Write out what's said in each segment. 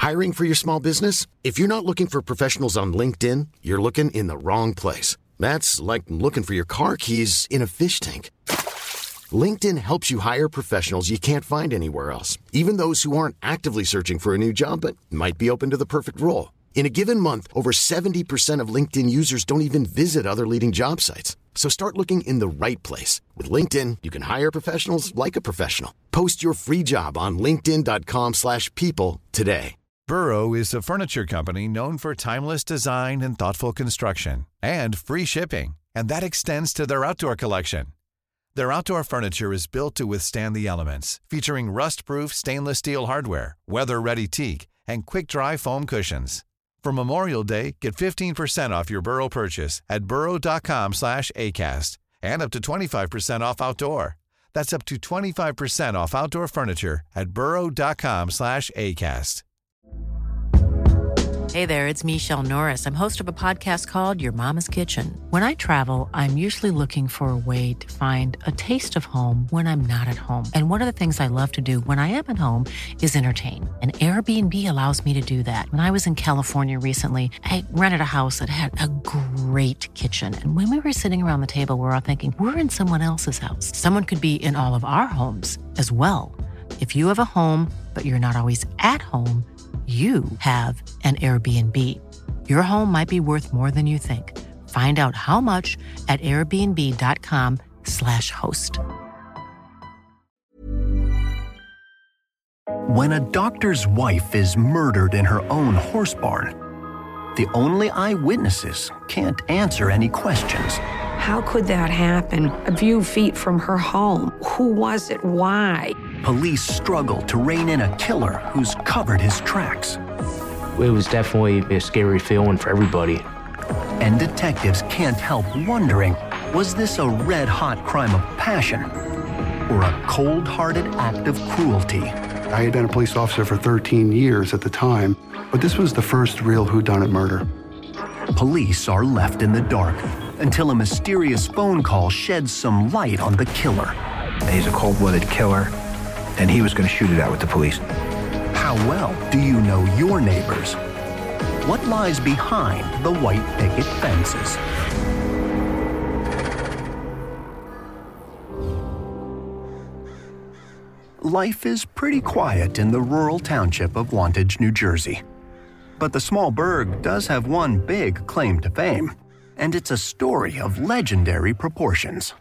Hiring for your small business? If you're not looking for professionals on LinkedIn, you're looking in the wrong place. That's like looking for your car keys in a fish tank. LinkedIn helps you hire professionals you can't find anywhere else, even those who aren't actively searching for a new job but might be open to the perfect role. In a given month, over 70% of LinkedIn users don't even visit other leading job sites. So start looking in the right place. With LinkedIn, you can hire professionals like a professional. Post your free job on linkedin.com/people today. Burrow is a furniture company known for timeless design and thoughtful construction and free shipping, and that extends to their outdoor collection. Their outdoor furniture is built to withstand the elements, featuring rust-proof stainless steel hardware, weather-ready teak, and quick-dry foam cushions. For Memorial Day, get 15% off your Burrow purchase at burrow.com/ACAST and up to 25% off outdoor. That's up to 25% off outdoor furniture at burrow.com/ACAST. Hey there, it's Michelle Norris. I'm host of a podcast called Your Mama's Kitchen. When I travel, I'm usually looking for a way to find a taste of home when I'm not at home. And one of the things I love to do when I am at home is entertain. And Airbnb allows me to do that. When I was in California recently, I rented a house that had a great kitchen. And when we were sitting around the table, we were all thinking, we're in someone else's house. Someone could be in all of our homes as well. If you have a home, but you're not always at home, you have an Airbnb. Your home might be worth more than you think. Find out how much at airbnb.com/host. When a doctor's wife is murdered in her own horse barn, the only eyewitnesses can't answer any questions. How could that happen? A few feet from her home. Who was it? Why? Police struggle to rein in a killer who's covered his tracks. It was definitely a scary feeling for everybody. And detectives can't help wondering, was this a red-hot crime of passion or a cold-hearted act of cruelty? I had been a police officer for 13 years at the time, but this was the first real whodunit murder. Police are left in the dark until a mysterious phone call sheds some light on the killer. He's a cold-blooded killer, and he was going to shoot it out with the police. How well do you know your neighbors? What lies behind the white picket fences? Life is pretty quiet in the rural township of Wantage, New Jersey. But the small burg does have one big claim to fame, and it's a story of legendary proportions.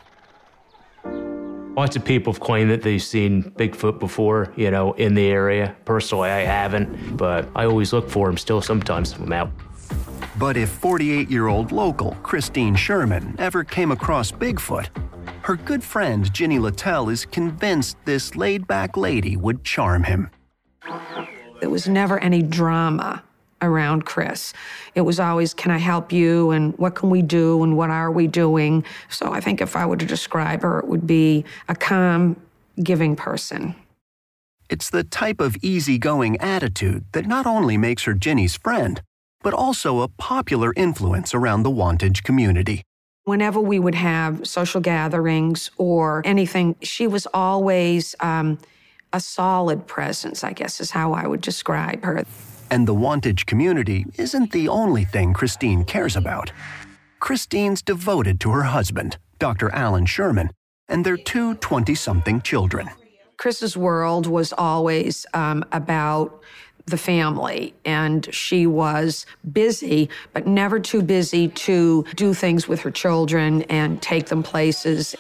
Lots of people have claimed that they've seen Bigfoot before, in the area. Personally, I haven't, but I always look for him still sometimes when I'm out. But if 48-year-old local Christine Sherman ever came across Bigfoot, her good friend Ginny Littell is convinced this laid-back lady would charm him. There was never any drama around Chris. It was always, can I help you, and what can we do, and what are we doing? So I think if I were to describe her, it would be a calm, giving person. It's the type of easygoing attitude that not only makes her Ginny's friend, but also a popular influence around the Wantage community. Whenever we would have social gatherings or anything, she was always a solid presence, I guess is how I would describe her. And the Wantage community isn't the only thing Christine cares about. Christine's devoted to her husband, Dr. Alan Sherman, and their two 20-something children. Chris's world was always about the family, and she was busy, but never too busy to do things with her children and take them places.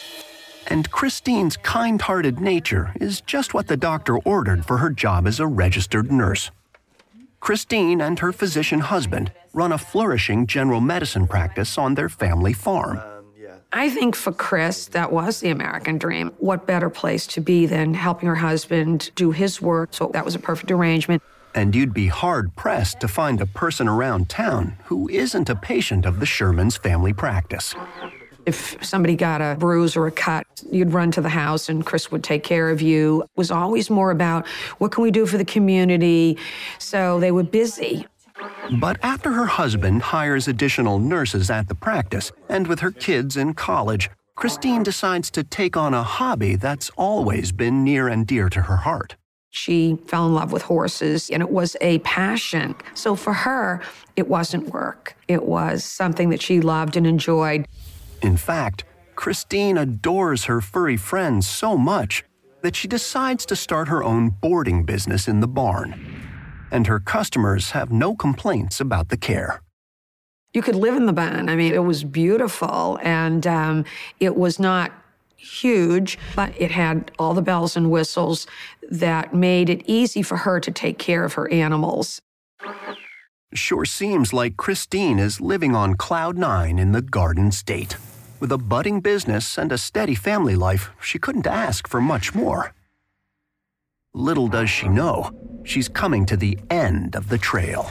And Christine's kind-hearted nature is just what the doctor ordered for her job as a registered nurse. Christine and her physician husband run a flourishing general medicine practice on their family farm. I think for Chris, that was the American dream. What better place to be than helping her husband do his work? So that was a perfect arrangement. And you'd be hard-pressed to find a person around town who isn't a patient of the Sherman's family practice. If somebody got a bruise or a cut, you'd run to the house and Chris would take care of you. It was always more about what can we do for the community? So they were busy. But after her husband hires additional nurses at the practice, and with her kids in college, Christine decides to take on a hobby that's always been near and dear to her heart. She fell in love with horses, and it was a passion. So for her, it wasn't work. It was something that she loved and enjoyed. In fact, Christine adores her furry friends so much that she decides to start her own boarding business in the barn. And her customers have no complaints about the care. You could live in the barn. I mean, it was beautiful, and it was not huge, but it had all the bells and whistles that made it easy for her to take care of her animals. Sure seems like Christine is living on cloud nine in the Garden State. With a budding business and a steady family life, she couldn't ask for much more. Little does she know, she's coming to the end of the trail.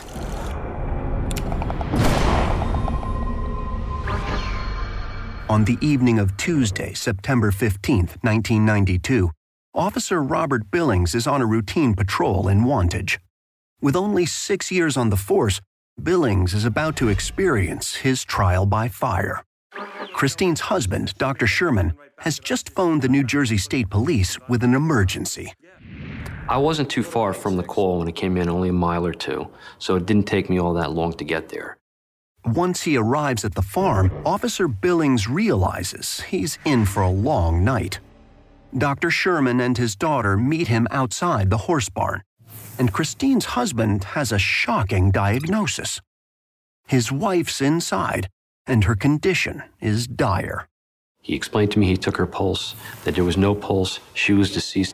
On the evening of Tuesday, September 15th, 1992, Officer Robert Billings is on a routine patrol in Wantage. With only 6 years on the force, Billings is about to experience his trial by fire. Christine's husband, Dr. Sherman, has just phoned the New Jersey State Police with an emergency. I wasn't too far from the call when it came in, only a mile or two, so it didn't take me all that long to get there. Once he arrives at the farm, Officer Billings realizes he's in for a long night. Dr. Sherman and his daughter meet him outside the horse barn, and Christine's husband has a shocking diagnosis. His wife's inside, and her condition is dire. He explained to me he took her pulse, that there was no pulse, she was deceased.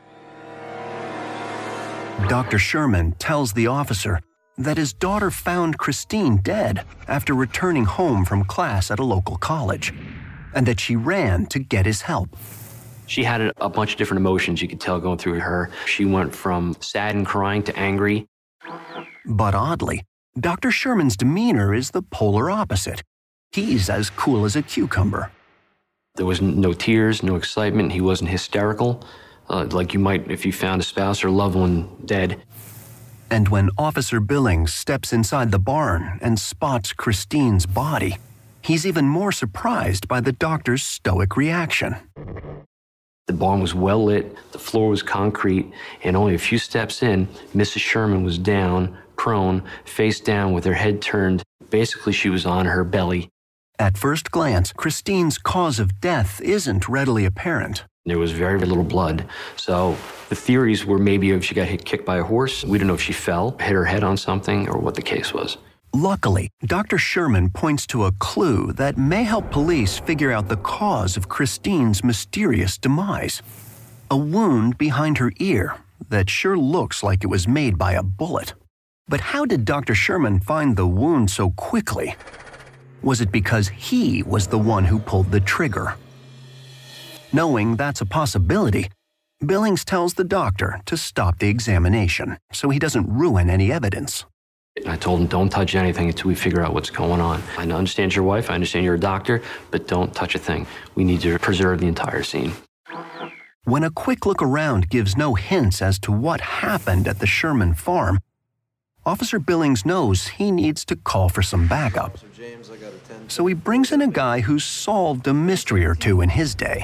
Dr. Sherman tells the officer that his daughter found Christine dead after returning home from class at a local college, and that she ran to get his help. She had a bunch of different emotions you could tell going through her. She went from sad and crying to angry. But oddly, Dr. Sherman's demeanor is the polar opposite. He's as cool as a cucumber. There was no tears, no excitement. He wasn't hysterical, like you might if you found a spouse or loved one dead. And when Officer Billings steps inside the barn and spots Christine's body, he's even more surprised by the doctor's stoic reaction. The barn was well lit, the floor was concrete, and only a few steps in, Mrs. Sherman was down, prone, face down with her head turned. Basically, she was on her belly. At first glance, Christine's cause of death isn't readily apparent. There was very little blood. So the theories were maybe if she got kicked by a horse. We don't know if she fell, hit her head on something, or what the case was. Luckily, Dr. Sherman points to a clue that may help police figure out the cause of Christine's mysterious demise. A wound behind her ear that sure looks like it was made by a bullet. But how did Dr. Sherman find the wound so quickly? Was it because he was the one who pulled the trigger? Knowing that's a possibility, Billings tells the doctor to stop the examination so he doesn't ruin any evidence. I told him, don't touch anything until we figure out what's going on. I understand your wife, I understand you're a doctor, but don't touch a thing. We need to preserve the entire scene. When a quick look around gives no hints as to what happened at the Sherman farm, Officer Billings knows he needs to call for some backup. So he brings in a guy who's solved a mystery or two in his day.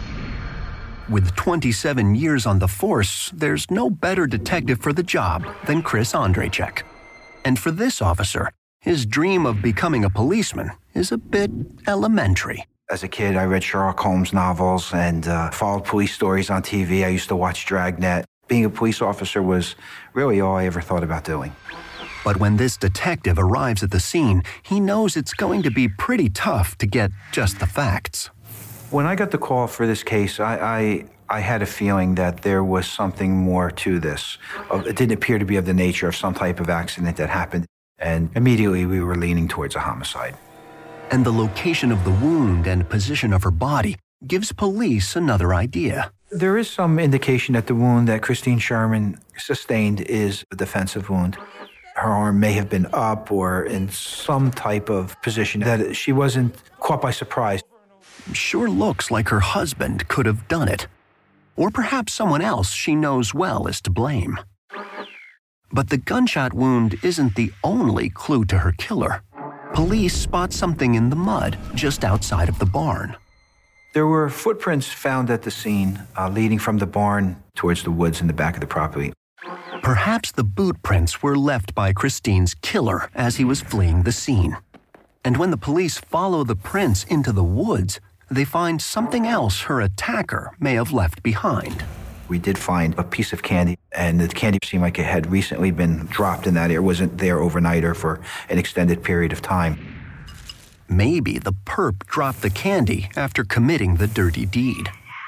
With 27 years on the force, there's no better detective for the job than Chris Ondrejczyk. And for this officer, his dream of becoming a policeman is a bit elementary. As a kid, I read Sherlock Holmes novels and followed police stories on TV. I used to watch Dragnet. Being a police officer was really all I ever thought about doing. But when this detective arrives at the scene, he knows it's going to be pretty tough to get just the facts. When I got the call for this case, I had a feeling that there was something more to this. It didn't appear to be of the nature of some type of accident that happened, and immediately we were leaning towards a homicide. And the location of the wound and position of her body gives police another idea. There is some indication that the wound that Christine Sherman sustained is a defensive wound. Her arm may have been up or in some type of position that she wasn't caught by surprise. Sure looks like her husband could have done it. Or perhaps someone else she knows well is to blame. But the gunshot wound isn't the only clue to her killer. Police spot something in the mud just outside of the barn. There were footprints found at the scene leading from the barn towards the woods in the back of the property. Perhaps the boot prints were left by Christine's killer as he was fleeing the scene. And when the police follow the prints into the woods, they find something else her attacker may have left behind. We did find a piece of candy, and the candy seemed like it had recently been dropped in that area. It wasn't there overnight or for an extended period of time. Maybe the perp dropped the candy after committing the dirty deed.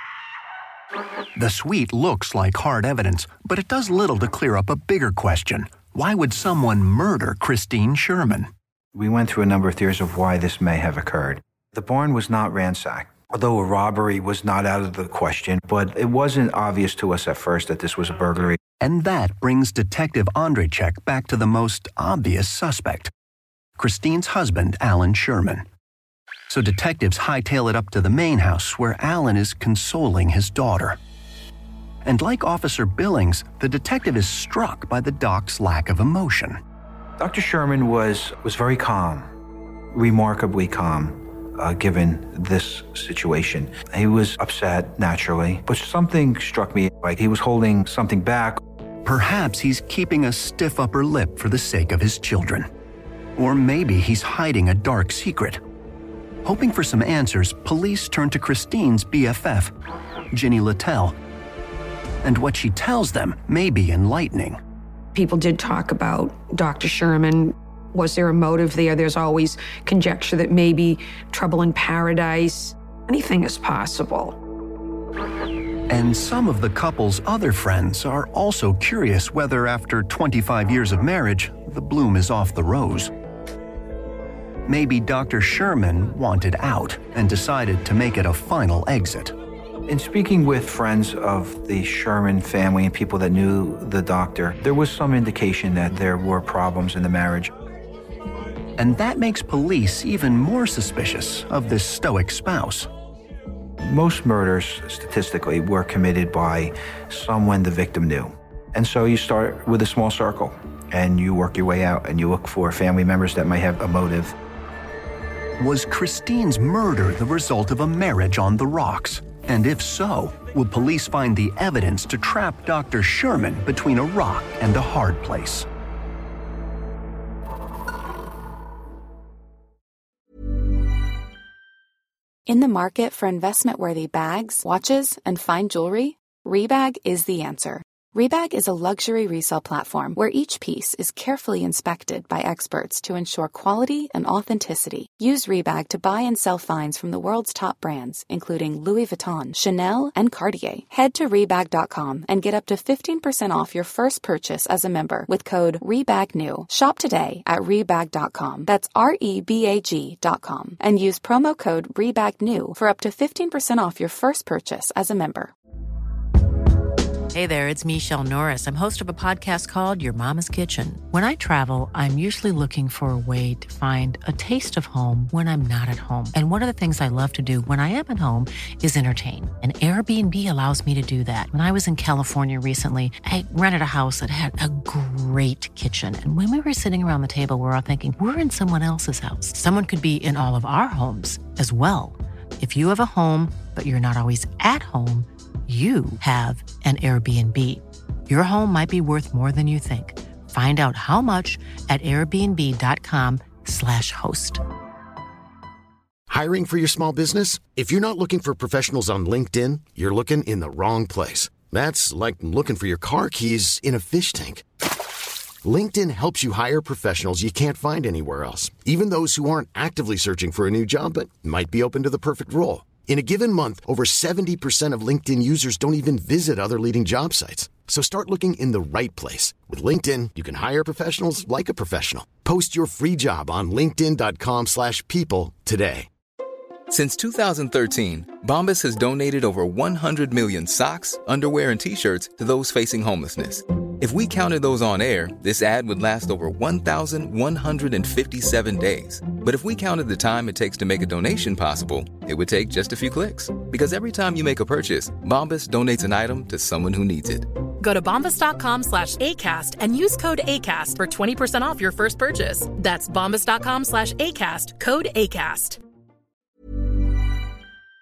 The sweet looks like hard evidence, but it does little to clear up a bigger question. Why would someone murder Christine Sherman? We went through a number of theories of why this may have occurred. The barn was not ransacked, although a robbery was not out of the question, but it wasn't obvious to us at first that this was a burglary. And that brings Detective Andrzejczyk back to the most obvious suspect, Christine's husband, Alan Sherman. So detectives hightail it up to the main house where Alan is consoling his daughter. And like Officer Billings, the detective is struck by the doc's lack of emotion. Dr. Sherman was very calm, remarkably calm, given this situation. He was upset, naturally, but something struck me, like he was holding something back. Perhaps he's keeping a stiff upper lip for the sake of his children. Or maybe he's hiding a dark secret. Hoping for some answers, police turn to Christine's BFF, Ginny Littell. And what she tells them may be enlightening. People did talk about Dr. Sherman. Was there a motive there? There's always conjecture that maybe trouble in paradise. Anything is possible. And some of the couple's other friends are also curious whether after 25 years of marriage, the bloom is off the rose. Maybe Dr. Sherman wanted out and decided to make it a final exit. In speaking with friends of the Sherman family and people that knew the doctor, there was some indication that there were problems in the marriage. And that makes police even more suspicious of this stoic spouse. Most murders, statistically, were committed by someone the victim knew. And so you start with a small circle, and you work your way out, and you look for family members that might have a motive. Was Christine's murder the result of a marriage on the rocks? And if so, will police find the evidence to trap Dr. Sherman between a rock and a hard place? In the market for investment-worthy bags, watches, and fine jewelry, Rebag is the answer. Rebag is a luxury resale platform where each piece is carefully inspected by experts to ensure quality and authenticity. Use Rebag to buy and sell finds from the world's top brands, including Louis Vuitton, Chanel, and Cartier. Head to Rebag.com and get up to 15% off your first purchase as a member with code REBAGNEW. Shop today at Rebag.com. That's REBAG.com. And use promo code REBAGNEW for up to 15% off your first purchase as a member. Hey there, it's Michelle Norris. I'm host of a podcast called Your Mama's Kitchen. When I travel, I'm usually looking for a way to find a taste of home when I'm not at home. And one of the things I love to do when I am at home is entertain. And Airbnb allows me to do that. When I was in California recently, I rented a house that had a great kitchen. And when we were sitting around the table, we were all thinking, we're in someone else's house. Someone could be in all of our homes as well. If you have a home, but you're not always at home, you have an Airbnb. Your home might be worth more than you think. Find out how much at airbnb.com/host. Hiring for your small business? If you're not looking for professionals on LinkedIn, you're looking in the wrong place. That's like looking for your car keys in a fish tank. LinkedIn helps you hire professionals you can't find anywhere else, even those who aren't actively searching for a new job but might be open to the perfect role. In a given month, over 70% of LinkedIn users don't even visit other leading job sites. So start looking in the right place. With LinkedIn, you can hire professionals like a professional. Post your free job on linkedin.com/people today. Since 2013, Bombas has donated over 100 million socks, underwear, and T-shirts to those facing homelessness. If we counted those on air, this ad would last over 1,157 days. But if we counted the time it takes to make a donation possible, it would take just a few clicks. Because every time you make a purchase, Bombas donates an item to someone who needs it. Go to bombas.com/ACAST and use code ACAST for 20% off your first purchase. That's bombas.com/ACAST, code ACAST.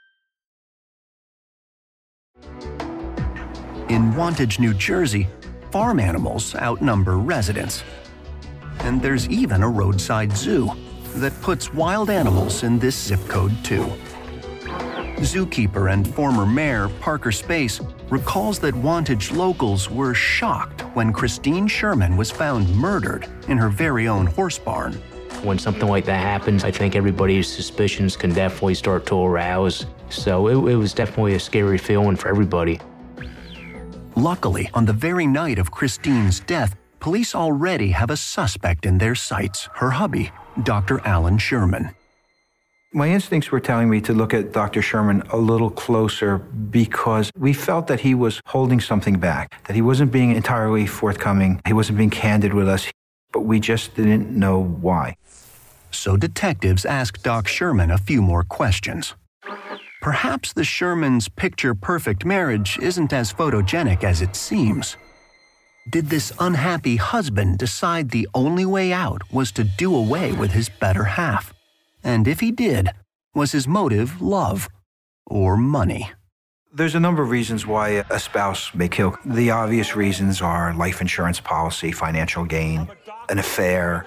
In Wantage, New Jersey, farm animals outnumber residents. And there's even a roadside zoo that puts wild animals in this zip code too. Zookeeper and former mayor Parker Space recalls that Wantage locals were shocked when Christine Sherman was found murdered in her very own horse barn. When something like that happens, I think everybody's suspicions can definitely start to arouse. So it was definitely a scary feeling for everybody. Luckily, on the very night of Christine's death, police already have a suspect in their sights, her hubby, Dr. Alan Sherman. My instincts were telling me to look at Dr. Sherman a little closer because we felt that he was holding something back, that he wasn't being entirely forthcoming, he wasn't being candid with us, but we just didn't know why. So detectives asked Doc Sherman a few more questions. Perhaps the Shermans' picture-perfect marriage isn't as photogenic as it seems. Did this unhappy husband decide the only way out was to do away with his better half? And if he did, was his motive love or money? There's a number of reasons why a spouse may kill. The obvious reasons are life insurance policy, financial gain, an affair.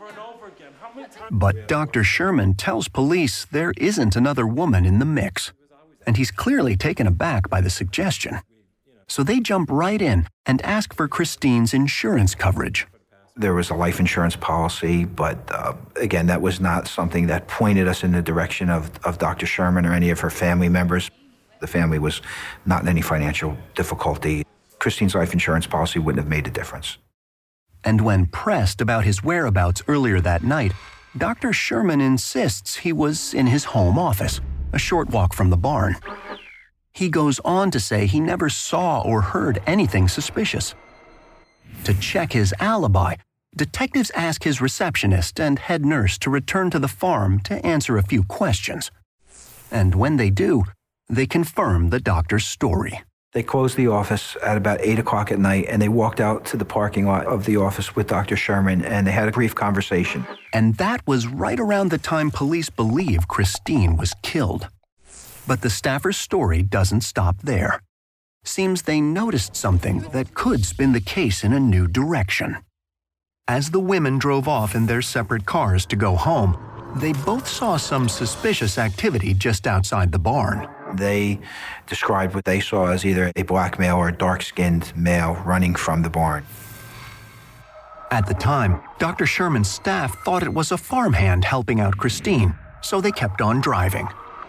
But Dr. Sherman tells police there isn't another woman in the mix, and he's clearly taken aback by the suggestion. So they jump right in and ask for Christine's insurance coverage. There was a life insurance policy, but again, that was not something that pointed us in the direction of Dr. Sherman or any of her family members. The family was not in any financial difficulty. Christine's life insurance policy wouldn't have made a difference. And when pressed about his whereabouts earlier that night, Dr. Sherman insists he was in his home office, a short walk from the barn. He goes on to say he never saw or heard anything suspicious. To check his alibi, detectives ask his receptionist and head nurse to return to the farm to answer a few questions. And when they do, they confirm the doctor's story. They closed the office at about 8 o'clock at night, and they walked out to the parking lot of the office with Dr. Sherman, and they had a brief conversation. And that was right around the time police believe Christine was killed. But the staffer's story doesn't stop there. Seems they noticed something that could spin the case in a new direction. As the women drove off in their separate cars to go home, they both saw some suspicious activity just outside the barn. They described what they saw as either a black male or a dark-skinned male running from the barn. At the time, Dr. Sherman's staff thought it was a farmhand helping out Christine, so they kept on driving.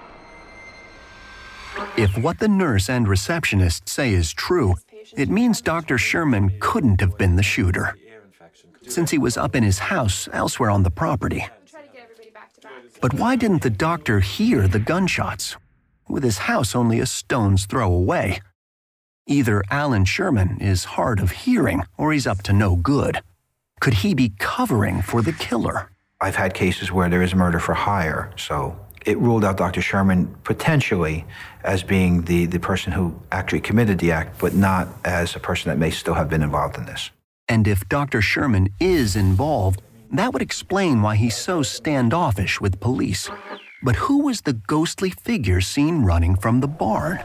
If what the nurse and receptionist say is true, it means Dr. Sherman couldn't have been the shooter, since he was up in his house elsewhere on the property. But why didn't the doctor hear the gunshots, with his house only a stone's throw away? Either Alan Sherman is hard of hearing or he's up to no good. Could he be covering for the killer? I've had cases where there is murder for hire, so it ruled out Dr. Sherman potentially as being the person who actually committed the act, but not as a person that may still have been involved in this. And if Dr. Sherman is involved, that would explain why he's so standoffish with police. But who was the ghostly figure seen running from the barn?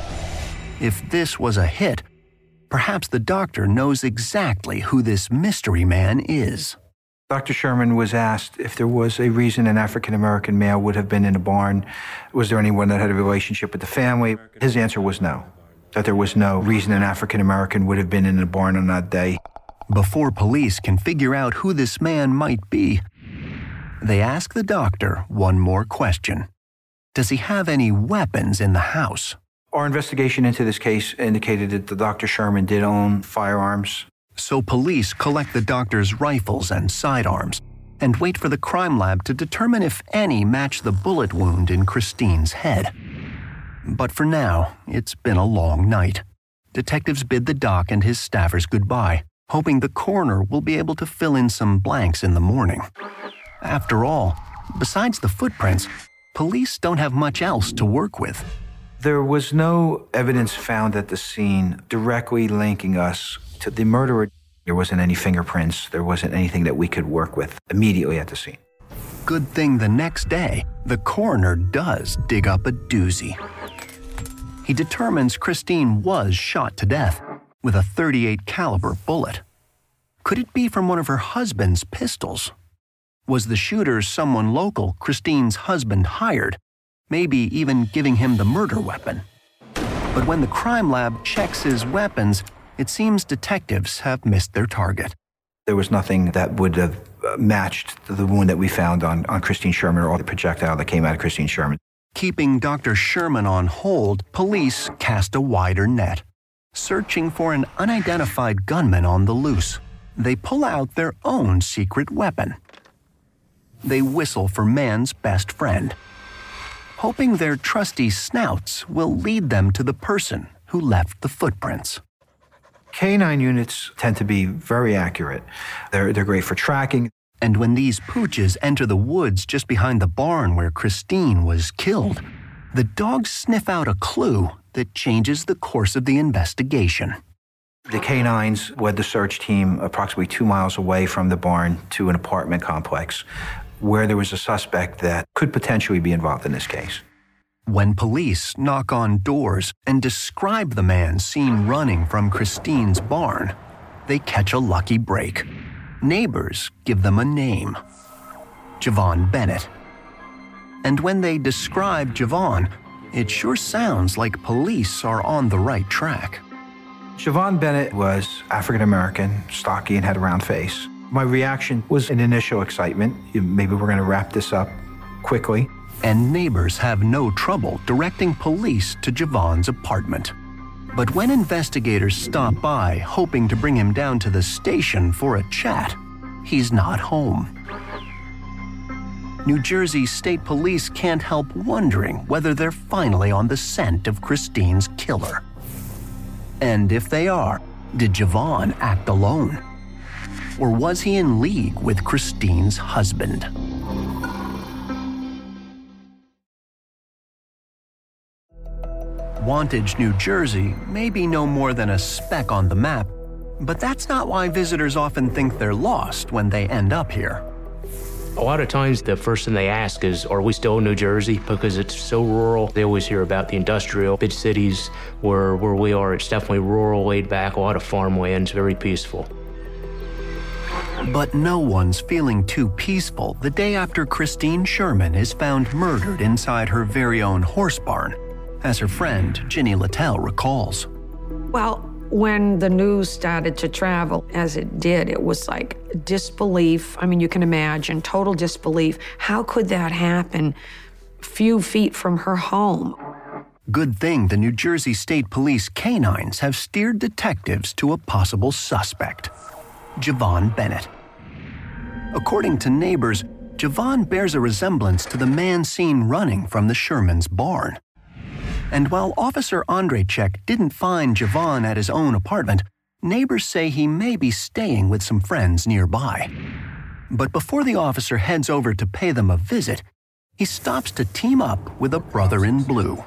If this was a hit, perhaps the doctor knows exactly who this mystery man is. Dr. Sherman was asked if there was a reason an African-American male would have been in a barn. Was there anyone that had a relationship with the family? His answer was no, that there was no reason an African-American would have been in a barn on that day. Before police can figure out who this man might be, they ask the doctor one more question. Does he have any weapons in the house? Our investigation into this case indicated that the Dr. Sherman did own firearms. So police collect the doctor's rifles and sidearms and wait for the crime lab to determine if any match the bullet wound in Christine's head. But for now, it's been a long night. Detectives bid the doc and his staffers goodbye, hoping the coroner will be able to fill in some blanks in the morning. After all, besides the footprints, police don't have much else to work with. There was no evidence found at the scene directly linking us to the murderer. There wasn't any fingerprints. There wasn't anything that we could work with immediately at the scene. Good thing the next day, the coroner does dig up a doozy. He determines Christine was shot to death, with a .38 caliber bullet. Could it be from one of her husband's pistols? Was the shooter someone local Christine's husband hired, maybe even giving him the murder weapon? But when the crime lab checks his weapons, it seems detectives have missed their target. There was nothing that would have matched the wound that we found on Christine Sherman or the projectile that came out of Christine Sherman. Keeping Dr. Sherman on hold, police cast a wider net, searching for an unidentified gunman on the loose. They pull out their own secret weapon. They whistle for man's best friend, hoping their trusty snouts will lead them to the person who left the footprints. Canine units tend to be very accurate. They're great for tracking. And when these pooches enter the woods just behind the barn where Christine was killed, the dogs sniff out a clue that changes the course of the investigation. The canines led the search team approximately 2 miles away from the barn to an apartment complex where there was a suspect that could potentially be involved in this case. When police knock on doors and describe the man seen running from Christine's barn, they catch a lucky break. Neighbors give them a name: Javon Bennett. And when they describe Javon, it sure sounds like police are on the right track. Javon Bennett was African American, stocky, and had a round face. My reaction was an initial excitement. Maybe we're going to wrap this up quickly. And neighbors have no trouble directing police to Javon's apartment. But when investigators stop by hoping to bring him down to the station for a chat, he's not home. New Jersey State Police can't help wondering whether they're finally on the scent of Christine's killer. And if they are, did Javon act alone? Or was he in league with Christine's husband? Wantage, New Jersey may be no more than a speck on the map, but that's not why visitors often think they're lost when they end up here. A lot of times the first thing they ask is, are we still in New Jersey? Because it's so rural. They always hear about the industrial big cities where we are. It's definitely rural, laid back, a lot of farmlands, very peaceful. But no one's feeling too peaceful the day after Christine Sherman is found murdered inside her very own horse barn, as her friend Ginny Littell recalls. Well, when the news started to travel, as it did, it was like disbelief. I mean, you can imagine, total disbelief. How could that happen a few feet from her home? Good thing the New Jersey State Police canines have steered detectives to a possible suspect: Javon Bennett. According to neighbors, Javon bears a resemblance to the man seen running from the Sherman's barn. And while Officer Andrejczyk didn't find Javon at his own apartment, neighbors say he may be staying with some friends nearby. But before the officer heads over to pay them a visit, he stops to team up with a brother in blue.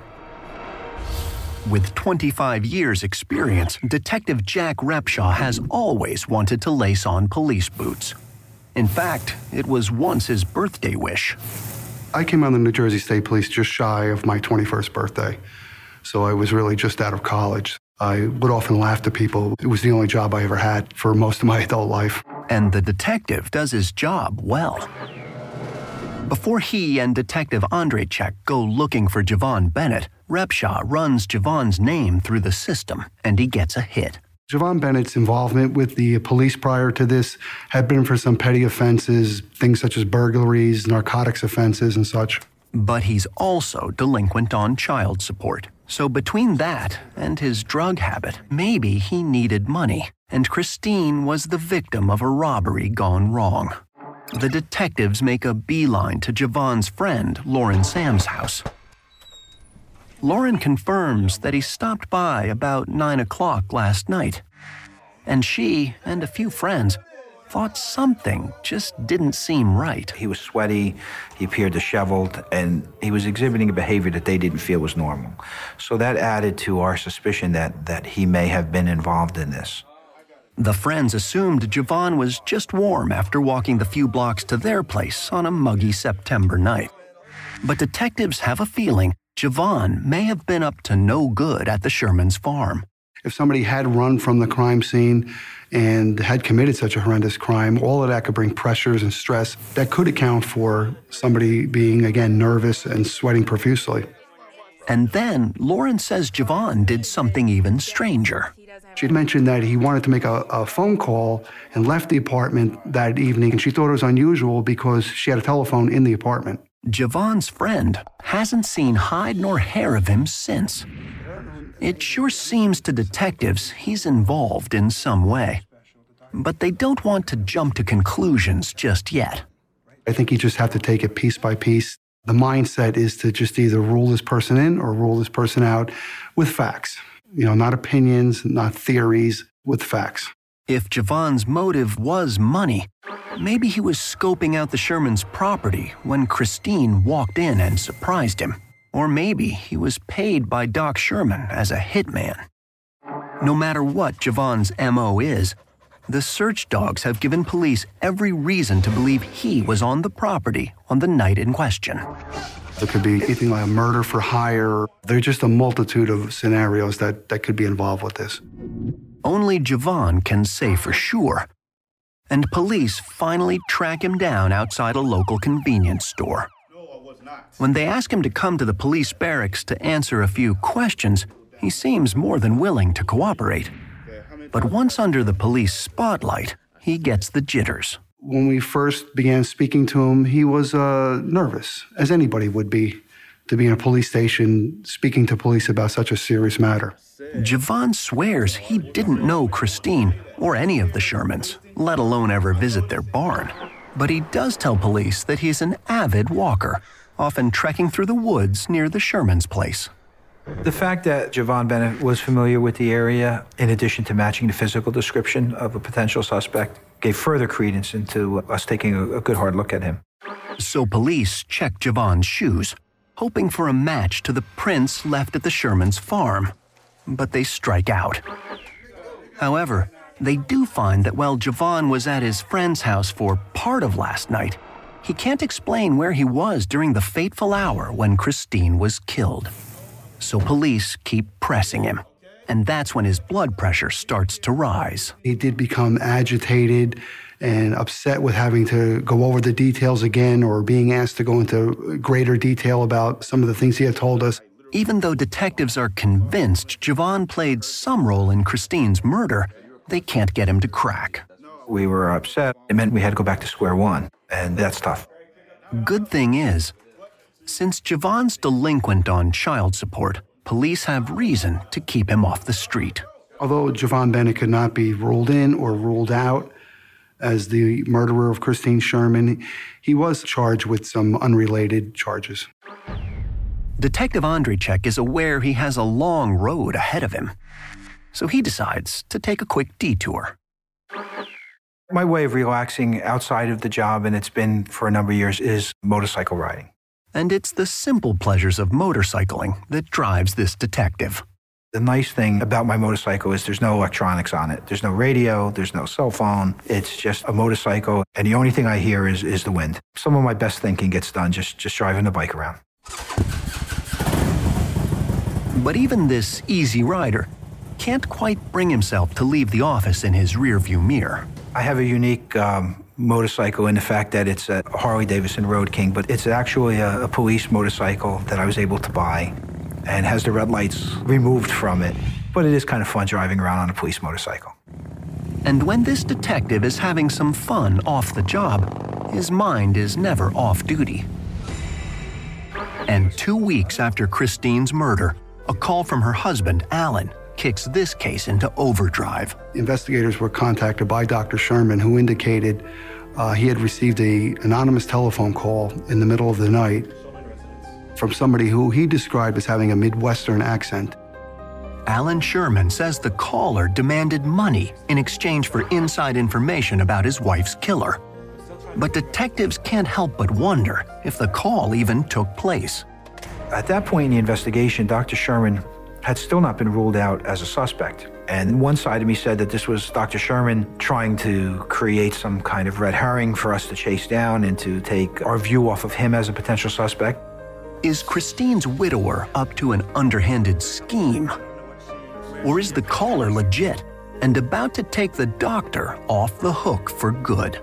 With 25 years' experience, Detective Jack Repshaw has always wanted to lace on police boots. In fact, it was once his birthday wish. I came on the New Jersey State Police just shy of my 21st birthday, so I was really just out of college. I would often laugh to people. It was the only job I ever had for most of my adult life. And the detective does his job well. Before he and Detective Andrejczyk go looking for Javon Bennett, Repshaw runs Javon's name through the system, and he gets a hit. Javon Bennett's involvement with the police prior to this had been for some petty offenses, things such as burglaries, narcotics offenses, and such. But he's also delinquent on child support. So between that and his drug habit, maybe he needed money, and Christine was the victim of a robbery gone wrong. The detectives make a beeline to Javon's friend, Lauren Sam's house. Lauren confirms that he stopped by about 9 o'clock last night, and she and a few friends thought something just didn't seem right. He was sweaty, he appeared disheveled, and he was exhibiting a behavior that they didn't feel was normal. So that added to our suspicion that he may have been involved in this. The friends assumed Javon was just warm after walking the few blocks to their place on a muggy September night. But detectives have a feeling Javon may have been up to no good at the Sherman's farm. If somebody had run from the crime scene and had committed such a horrendous crime, all of that could bring pressures and stress that could account for somebody being, again, nervous and sweating profusely. And then Lauren says Javon did something even stranger. She mentioned that he wanted to make a phone call and left the apartment that evening, and she thought it was unusual because she had a telephone in the apartment. Javon's friend hasn't seen hide nor hair of him since. It sure seems to detectives he's involved in some way. But they don't want to jump to conclusions just yet. I think you just have to take it piece by piece. The mindset is to just either rule this person in or rule this person out with facts. Not opinions, not theories, with facts. If Javon's motive was money, maybe he was scoping out the Shermans' property when Christine walked in and surprised him. Or maybe he was paid by Doc Sherman as a hitman. No matter what Javon's MO is, the search dogs have given police every reason to believe he was on the property on the night in question. It could be anything like a murder for hire. There's just a multitude of scenarios that could be involved with this. Only Javon can say for sure. And police finally track him down outside a local convenience store. When they ask him to come to the police barracks to answer a few questions, he seems more than willing to cooperate. But once under the police spotlight, he gets the jitters. When we first began speaking to him, he was nervous, as anybody would be, to be in a police station speaking to police about such a serious matter. Javon swears he didn't know Christine or any of the Shermans, let alone ever visit their barn. But he does tell police that he's an avid walker, often trekking through the woods near the Shermans' place. The fact that Javon Bennett was familiar with the area, in addition to matching the physical description of a potential suspect, gave further credence into us taking a good hard look at him. So police check Javon's shoes, hoping for a match to the prints left at the Shermans' farm. But they strike out. However, they do find that while Javon was at his friend's house for part of last night, he can't explain where he was during the fateful hour when Christine was killed. So police keep pressing him, and that's when his blood pressure starts to rise. He did become agitated and upset with having to go over the details again or being asked to go into greater detail about some of the things he had told us. Even though detectives are convinced Javon played some role in Christine's murder, they can't get him to crack. We were upset. It meant we had to go back to square one, and that's tough. Good thing is, since Javon's delinquent on child support, police have reason to keep him off the street. Although Javon Bennett could not be ruled in or ruled out as the murderer of Christine Sherman, he was charged with some unrelated charges. Detective Andrzejczyk is aware he has a long road ahead of him, so he decides to take a quick detour. My way of relaxing outside of the job, and it's been for a number of years, is motorcycle riding. And it's the simple pleasures of motorcycling that drives this detective. The nice thing about my motorcycle is there's no electronics on it. There's no radio, there's no cell phone. It's just a motorcycle, and the only thing I hear is the wind. Some of my best thinking gets done just driving the bike around. But even this easy rider can't quite bring himself to leave the office in his rearview mirror. I have a unique motorcycle in the fact that it's a Harley-Davidson Road King, but it's actually a police motorcycle that I was able to buy and has the red lights removed from it. But it is kind of fun driving around on a police motorcycle. And when this detective is having some fun off the job, his mind is never off duty. And 2 weeks after Christine's murder, a call from her husband, Alan, kicks this case into overdrive. Investigators were contacted by Dr. Sherman, who indicated he had received an anonymous telephone call in the middle of the night from somebody who he described as having a Midwestern accent. Alan Sherman says the caller demanded money in exchange for inside information about his wife's killer. But detectives can't help but wonder if the call even took place. At that point in the investigation, Dr. Sherman had still not been ruled out as a suspect. And one side of me said that this was Dr. Sherman trying to create some kind of red herring for us to chase down and to take our view off of him as a potential suspect. Is Christine's widower up to an underhanded scheme? Or is the caller legit and about to take the doctor off the hook for good?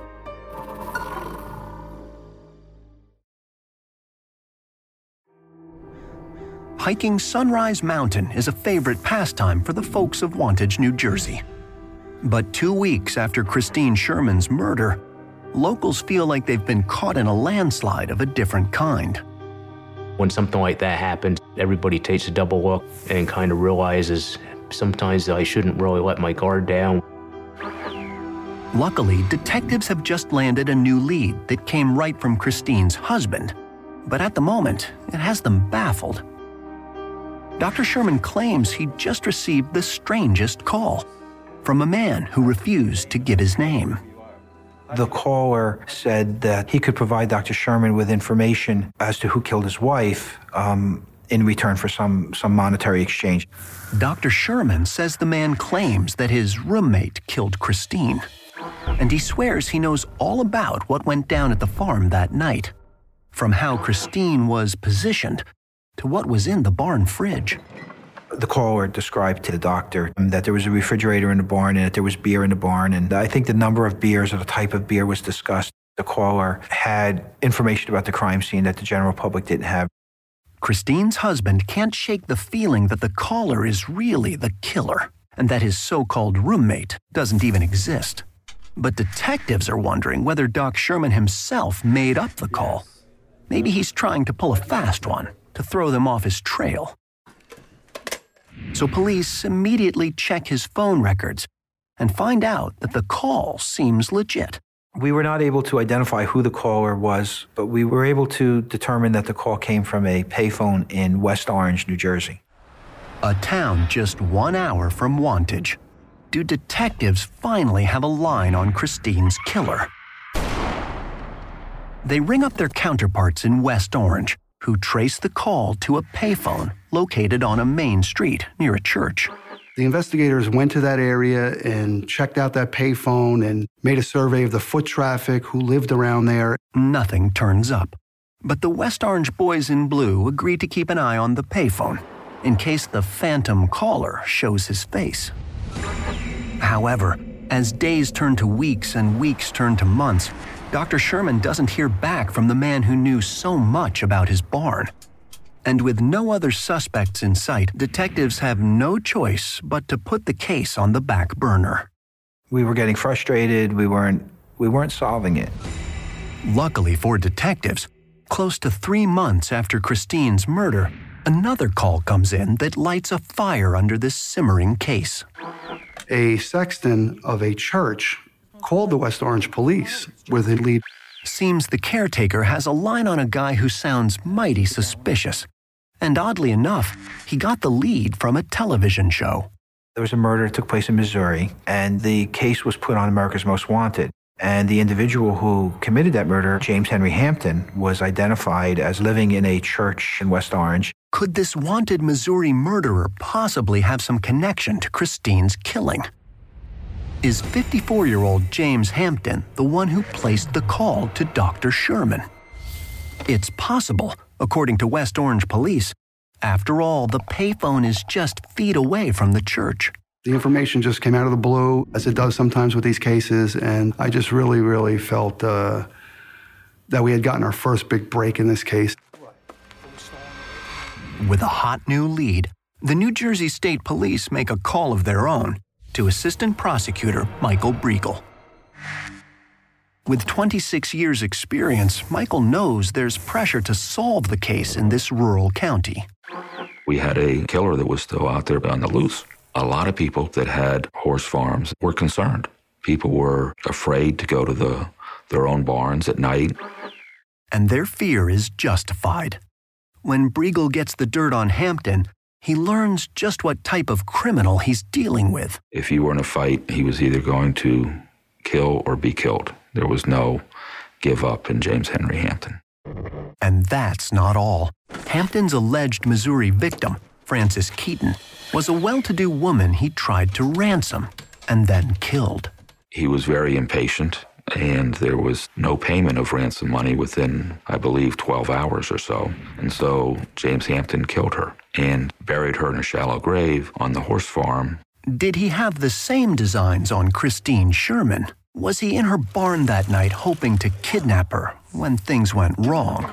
Hiking Sunrise Mountain is a favorite pastime for the folks of Wantage, New Jersey. But 2 weeks after Christine Sherman's murder, locals feel like they've been caught in a landslide of a different kind. When something like that happens, everybody takes a double look and kind of realizes sometimes I shouldn't really let my guard down. Luckily, detectives have just landed a new lead that came right from Christine's husband. But at the moment, it has them baffled. Dr. Sherman claims he just received the strangest call from a man who refused to give his name. The caller said that he could provide Dr. Sherman with information as to who killed his wife in return for some monetary exchange. Dr. Sherman says the man claims that his roommate killed Christine, and he swears he knows all about what went down at the farm that night, from how Christine was positioned to what was in the barn fridge. The caller described to the doctor that there was a refrigerator in the barn and that there was beer in the barn, and I think the number of beers or the type of beer was discussed. The caller had information about the crime scene that the general public didn't have. Christine's husband can't shake the feeling that the caller is really the killer and that his so-called roommate doesn't even exist. But detectives are wondering whether Doc Sherman himself made up the call. Maybe he's trying to pull a fast one to throw them off his trail. So police immediately check his phone records and find out that the call seems legit. We were not able to identify who the caller was, but we were able to determine that the call came from a payphone in West Orange, New Jersey. A town just 1 hour from Wantage. Do detectives finally have a line on Christine's killer? They ring up their counterparts in West Orange, who trace the call to a payphone located on a main street near a church. The investigators went to that area and checked out that payphone and made a survey of the foot traffic who lived around there. Nothing turns up. But the West Orange boys in blue agreed to keep an eye on the payphone in case the phantom caller shows his face. However, as days turn to weeks and weeks turn to months, Dr. Sherman doesn't hear back from the man who knew so much about his barn. And with no other suspects in sight, detectives have no choice but to put the case on the back burner. We were getting frustrated. We weren't solving it. Luckily for detectives, close to 3 months after Christine's murder, another call comes in that lights a fire under this simmering case. A sexton of a church called the West Orange police with a lead. Seems the caretaker has a line on a guy who sounds mighty suspicious. And oddly enough, he got the lead from a television show. There was a murder that took place in Missouri, and the case was put on America's Most Wanted. And the individual who committed that murder, James Henry Hampton, was identified as living in a church in West Orange. Could this wanted Missouri murderer possibly have some connection to Christine's killing? Is 54-year-old James Hampton the one who placed the call to Dr. Sherman? It's possible, according to West Orange police. After all, the payphone is just feet away from the church. The information just came out of the blue, as it does sometimes with these cases, and I just really felt that we had gotten our first big break in this case. With a hot new lead, the New Jersey State Police make a call of their own to Assistant Prosecutor Michael Briegel. With 26 years' experience, Michael knows there's pressure to solve the case in this rural county. We had a killer that was still out there on the loose. A lot of people that had horse farms were concerned. People were afraid to go to their own barns at night. And their fear is justified. When Briegel gets the dirt on Hampton, he learns just what type of criminal he's dealing with. If you were in a fight, he was either going to kill or be killed. There was no give up in James Henry Hampton. And that's not all. Hampton's alleged Missouri victim, Frances Keaton, was a well-to-do woman he tried to ransom and then killed. He was very impatient, and there was no payment of ransom money within, I believe, 12 hours or so. And so James Hampton killed her. and buried her in a shallow grave on the horse farm. Did he have the same designs on Christine Sherman? Was he in her barn that night hoping to kidnap her when things went wrong?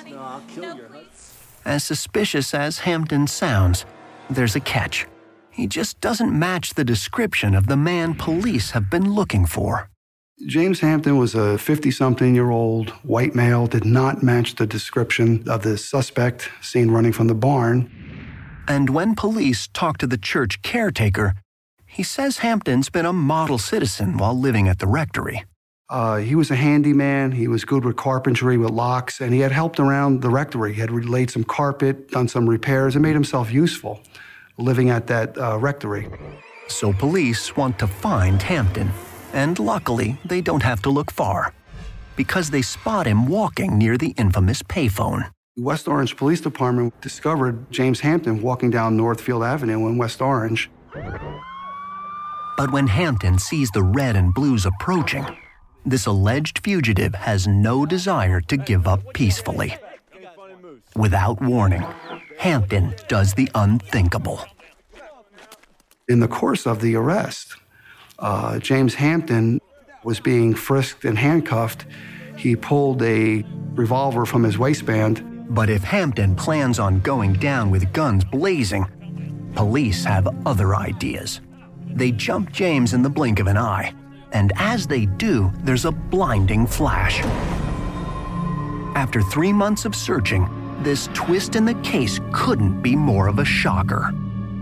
As suspicious as Hampton sounds, there's a catch. He just doesn't match the description of the man police have been looking for. James Hampton was a 50-something-year-old white male, did not match the description of the suspect seen running from the barn. And when police talk to the church caretaker, he says Hampton's been a model citizen while living at the rectory. He was a handyman, he was good with carpentry, with locks, and he had helped around the rectory. He had laid some carpet, done some repairs, and made himself useful living at that rectory. So police want to find Hampton. And luckily, they don't have to look far, because they spot him walking near the infamous payphone. West Orange Police Department discovered James Hampton walking down Northfield Avenue in West Orange. But when Hampton sees the red and blues approaching, this alleged fugitive has no desire to give up peacefully. Without warning, Hampton does the unthinkable. In the course of the arrest, James Hampton was being frisked and handcuffed. He pulled a revolver from his waistband. But if Hampton plans on going down with guns blazing, police have other ideas. They jump James in the blink of an eye, and as they do, there's a blinding flash. After 3 months of searching, this twist in the case couldn't be more of a shocker.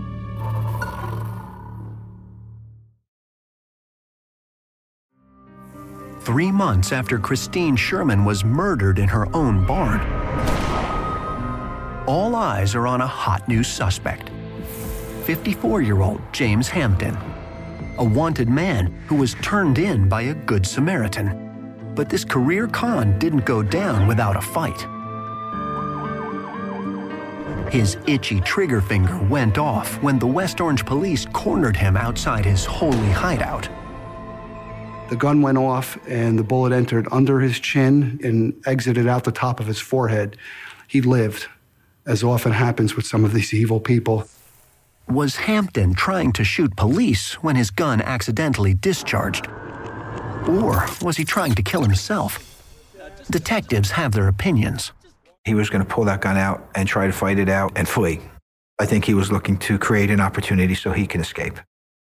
Three months after Christine Sherman was murdered in her own barn, all eyes are on a hot new suspect, 54-year-old James Hampton, a wanted man who was turned in by a good Samaritan. But this career con didn't go down without a fight. His itchy trigger finger went off when the West Orange police cornered him outside his holy hideout. The gun went off and the bullet entered under his chin and exited out the top of his forehead. He lived, as often happens with some of these evil people. Was Hampton trying to shoot police when his gun accidentally discharged? Or was he trying to kill himself? Detectives have their opinions. He was going to pull that gun out and try to fight it out and flee. I think he was looking to create an opportunity so he can escape.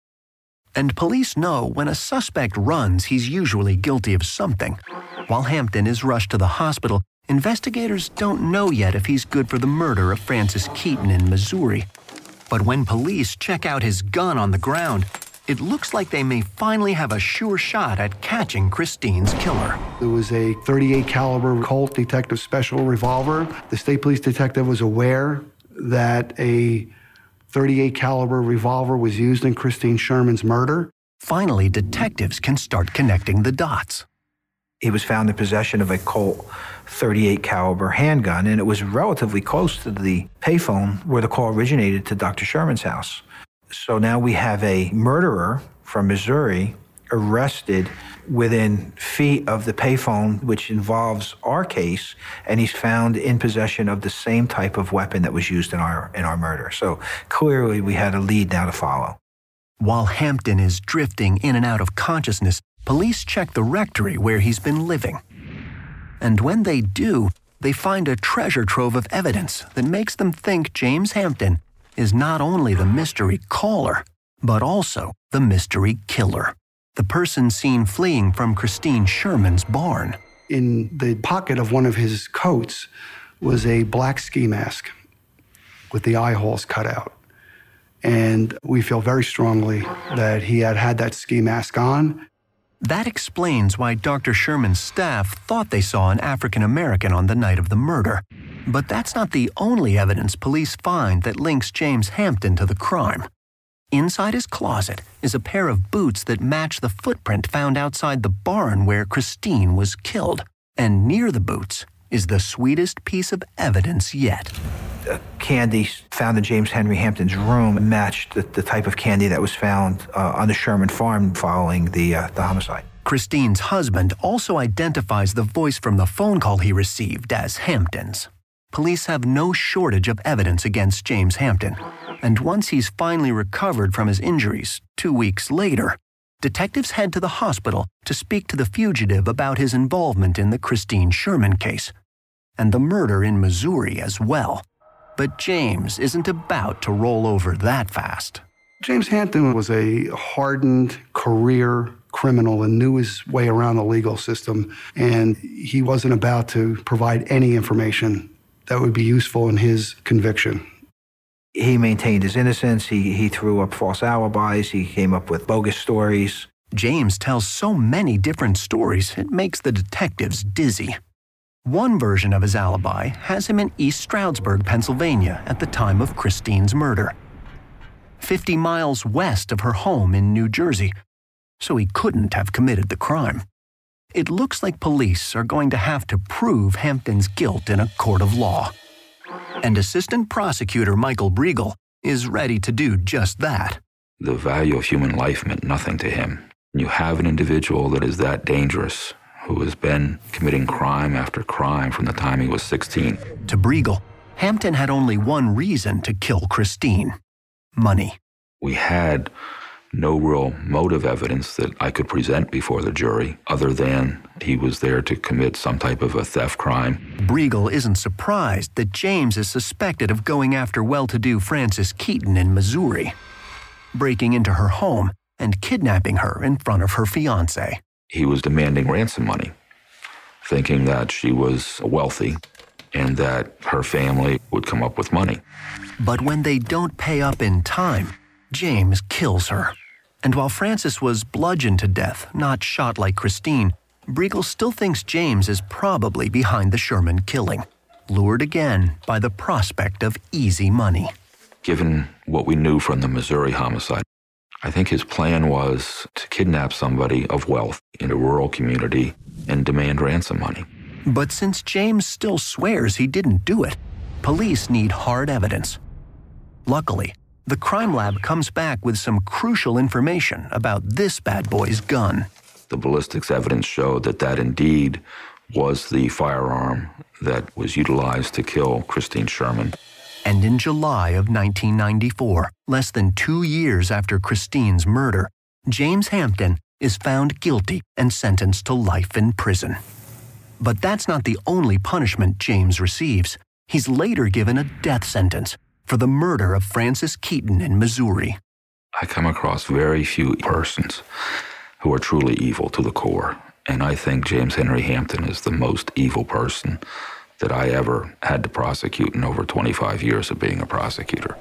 And police know when a suspect runs, he's usually guilty of something. While Hampton is rushed to the hospital, investigators don't know yet if he's good for the murder of Francis Keaton in Missouri. But when police check out his gun on the ground, it looks like they may finally have a sure shot at catching Christine's killer. It was a .38 caliber Colt Detective Special revolver. The state police detective was aware that a .38 caliber revolver was used in Christine Sherman's murder. Finally, detectives can start connecting the dots. He was found in possession of a Colt .38 caliber handgun, and it was relatively close to the payphone where the call originated to Dr. Sherman's house. So now we have a murderer from Missouri arrested within feet of the payphone, which involves our case, and he's found in possession of the same type of weapon that was used in our murder. So clearly we had a lead now to follow. While Hampton is drifting in and out of consciousness, police check the rectory where he's been living. And when they do, they find a treasure trove of evidence that makes them think James Hampton is not only the mystery caller, but also the mystery killer, the person seen fleeing from Christine Sherman's barn. In the pocket of one of his coats was a black ski mask with the eye holes cut out. And we feel very strongly that he had had that ski mask on. That explains why Dr. Sherman's staff thought they saw an African American on the night of the murder. But that's not the only evidence police find that links James Hampton to the crime. Inside his closet is a pair of boots that match the footprint found outside the barn where Christine was killed. And near the boots is the sweetest piece of evidence yet. The candy found in James Henry Hampton's room matched the type of candy that was found on the Sherman farm following the homicide. Christine's husband also identifies the voice from the phone call he received as Hampton's. police have no shortage of evidence against James Hampton. And once he's finally recovered from his injuries, 2 weeks later, detectives head to the hospital to speak to the fugitive about his involvement in the Christine Sherman case, and the murder in Missouri as well. But James isn't about to roll over that fast. James Hampton was a hardened career criminal and knew his way around the legal system, and he wasn't about to provide any information that would be useful in his conviction. He maintained his innocence. He threw up false alibis. He came up with bogus stories. James tells so many different stories, it makes the detectives dizzy. One version of his alibi has him in East Stroudsburg, Pennsylvania at the time of Christine's murder, 50 miles west of her home in New Jersey, so he couldn't have committed the crime. It looks like police are going to have to prove Hampton's guilt in a court of law. And Assistant Prosecutor Michael Briegel is ready to do just that. The value of human life meant nothing to him. You have an individual that is that dangerous, who has been committing crime after crime from the time he was 16. To Briegel, Hampton had only one reason to kill Christine: money. We had no real motive evidence that I could present before the jury, other than he was there to commit some type of a theft crime. Briegel isn't surprised that James is suspected of going after well-to-do Frances Keaton in Missouri, breaking into her home and kidnapping her in front of her fiancé. He was demanding ransom money, thinking that she was wealthy and that her family would come up with money. But when they don't pay up in time, James kills her. And while Frances was bludgeoned to death, not shot like Christine, Briegel still thinks James is probably behind the Sherman killing, lured again by the prospect of easy money. Given what we knew from the Missouri homicide, I think his plan was to kidnap somebody of wealth in a rural community and demand ransom money. But since James still swears he didn't do it, police need hard evidence. Luckily, the crime lab comes back with some crucial information about this bad boy's gun. The ballistics evidence showed that indeed was the firearm that was utilized to kill Christine Sherman. And in July of 1994, less than 2 years after Christine's murder, James Hampton is found guilty and sentenced to life in prison. But that's not the only punishment James receives. He's later given a death sentence for the murder of Frances Keaton in Missouri. I come across very few persons who are truly evil to the core, and I think James Henry Hampton is the most evil person that I ever had to prosecute in over 25 years of being a prosecutor.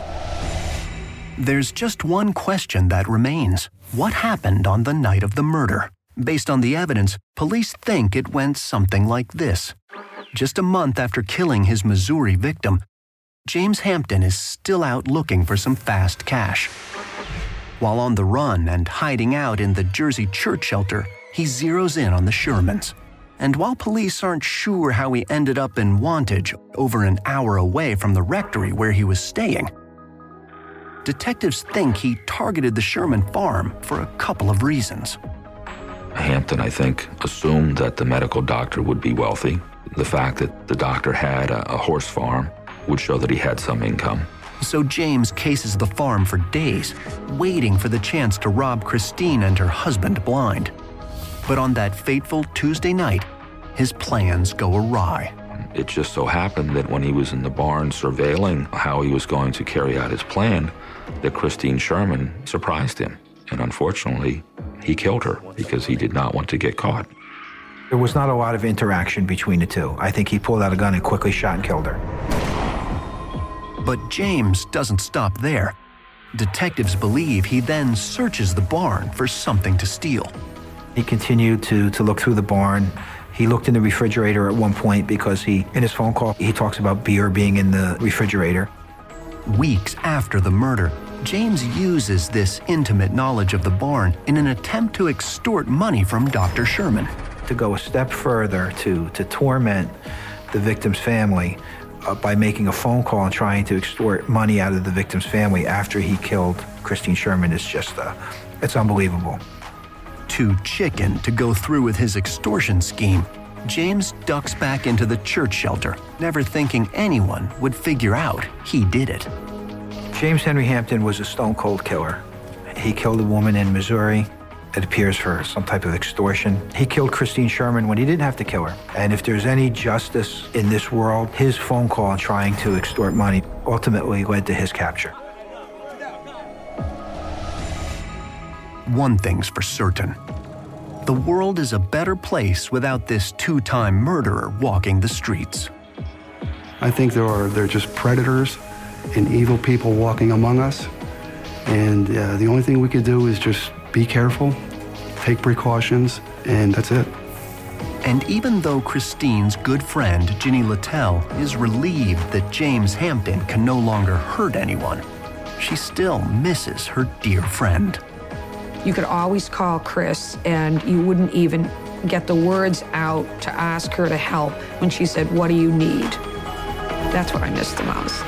There's just one question that remains. What happened on the night of the murder? Based on the evidence, police think it went something like this. Just a month after killing his Missouri victim, James Hampton is still out looking for some fast cash. While on the run and hiding out in the Jersey church shelter, he zeroes in on the Shermans. And while police aren't sure how he ended up in Wantage, over an hour away from the rectory where he was staying, detectives think he targeted the Sherman farm for a couple of reasons. Hampton, I think, assumed that the medical doctor would be wealthy. The fact that the doctor had a horse farm would show that he had some income. So James cases the farm for days, waiting for the chance to rob Christine and her husband blind. But on that fateful Tuesday night, his plans go awry. It just so happened that when he was in the barn surveilling how he was going to carry out his plan, that Christine Sherman surprised him. And unfortunately, he killed her because he did not want to get caught. There was not a lot of interaction between the two. I think he pulled out a gun and quickly shot and killed her. But James doesn't stop there. Detectives believe he then searches the barn for something to steal. He continued to look through the barn. He looked in the refrigerator at one point because in his phone call, he talks about beer being in the refrigerator. Weeks after the murder, James uses this intimate knowledge of the barn in an attempt to extort money from Dr. Sherman. To go a step further, to torment the victim's family by making a phone call and trying to extort money out of the victim's family after he killed Christine Sherman is just, it's unbelievable. Too chicken to go through with his extortion scheme, James ducks back into the church shelter, never thinking anyone would figure out he did it. James Henry Hampton was a stone-cold killer. He killed a woman in Missouri, it appears, for some type of extortion. He killed Christine Sherman when he didn't have to kill her. And if there's any justice in this world, his phone call trying to extort money ultimately led to his capture. One thing's for certain. The world is a better place without this two-time murderer walking the streets. I think they're just predators and evil people walking among us. And the only thing we could do is just be careful, take precautions, and that's it. And even though Christine's good friend, Ginny Littell, is relieved that James Hampton can no longer hurt anyone, she still misses her dear friend. You could always call Chris, and you wouldn't even get the words out to ask her to help when she said, "What do you need?" That's what I miss the most.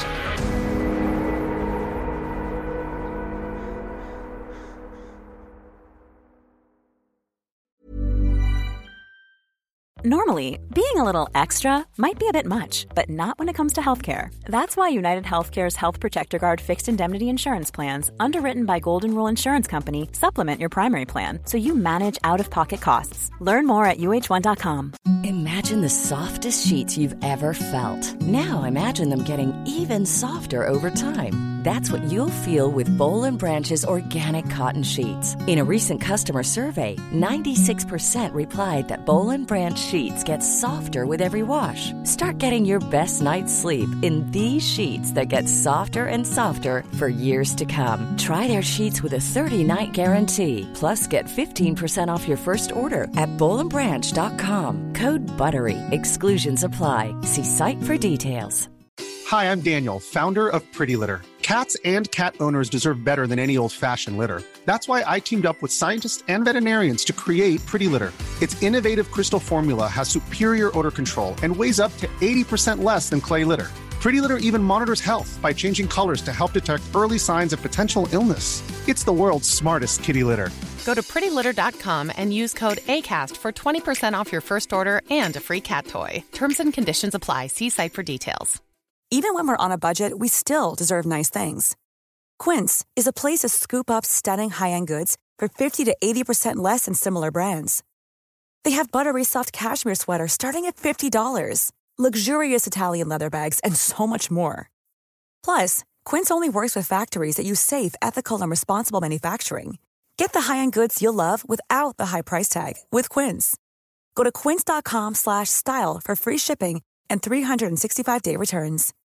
Normally, being a little extra might be a bit much, but not when it comes to healthcare. That's why United Healthcare's Health Protector Guard fixed indemnity insurance plans, underwritten by Golden Rule Insurance Company, supplement your primary plan so you manage out-of-pocket costs. Learn more at UH1.com. Imagine the softest sheets you've ever felt. Now imagine them getting even softer over time. That's what you'll feel with Boll & Branch's organic cotton sheets. In a recent customer survey, 96% replied that Boll & Branch sheets get softer with every wash. Start getting your best night's sleep in these sheets that get softer and softer for years to come. Try their sheets with a 30-night guarantee. Plus, get 15% off your first order at bollandbranch.com. Code BUTTERY. Exclusions apply. See site for details. Hi, I'm Daniel, founder of Pretty Litter. Cats and cat owners deserve better than any old-fashioned litter. That's why I teamed up with scientists and veterinarians to create Pretty Litter. Its innovative crystal formula has superior odor control and weighs up to 80% less than clay litter. Pretty Litter even monitors health by changing colors to help detect early signs of potential illness. It's the world's smartest kitty litter. Go to prettylitter.com and use code ACAST for 20% off your first order and a free cat toy. Terms and conditions apply. See site for details. Even when we're on a budget, we still deserve nice things. Quince is a place to scoop up stunning high-end goods for 50 to 80% less than similar brands. They have buttery soft cashmere sweaters starting at $50, luxurious Italian leather bags, and so much more. Plus, Quince only works with factories that use safe, ethical, and responsible manufacturing. Get the high-end goods you'll love without the high price tag with Quince. Go to quince.com/style for free shipping and 365-day returns.